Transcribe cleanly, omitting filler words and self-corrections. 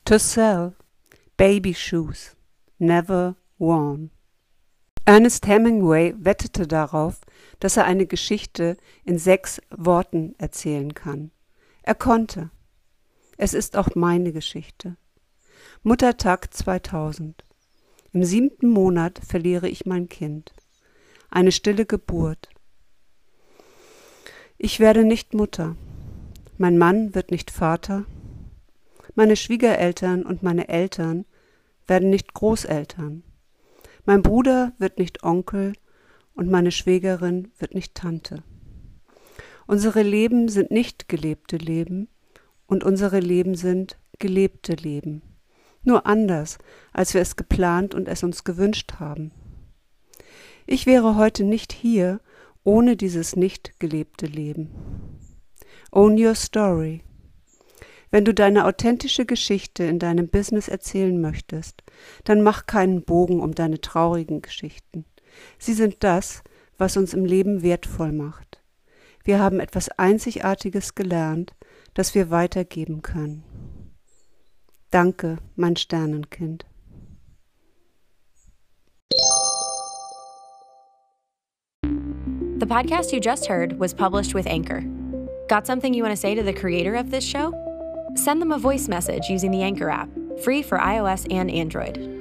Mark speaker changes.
Speaker 1: To sell baby shoes, never worn. Ernest Hemingway wettete darauf, dass er eine Geschichte in 6 Worten erzählen kann. Er konnte. Es ist auch meine Geschichte. Muttertag 2000. Im 7. Monat verliere ich mein Kind. Eine stille Geburt. Ich werde nicht Mutter. Mein Mann wird nicht Vater. Meine Schwiegereltern und meine Eltern werden nicht Großeltern. Mein Bruder wird nicht Onkel und meine Schwägerin wird nicht Tante. Unsere Leben sind nicht gelebte Leben und unsere Leben sind gelebte Leben. Nur anders, als wir es geplant und es uns gewünscht haben. Ich wäre heute nicht hier ohne dieses nicht gelebte Leben. Own your story. Wenn du deine authentische Geschichte in deinem Business erzählen möchtest, dann mach keinen Bogen um deine traurigen Geschichten. Sie sind das, was uns im Leben wertvoll macht. Wir haben etwas Einzigartiges gelernt, das wir weitergeben können. Danke, mein Sternenkind.
Speaker 2: The podcast you just heard was published with Anchor. Got something you want to say to the creator of this show? Send them a voice message using the Anchor app, free for iOS and Android.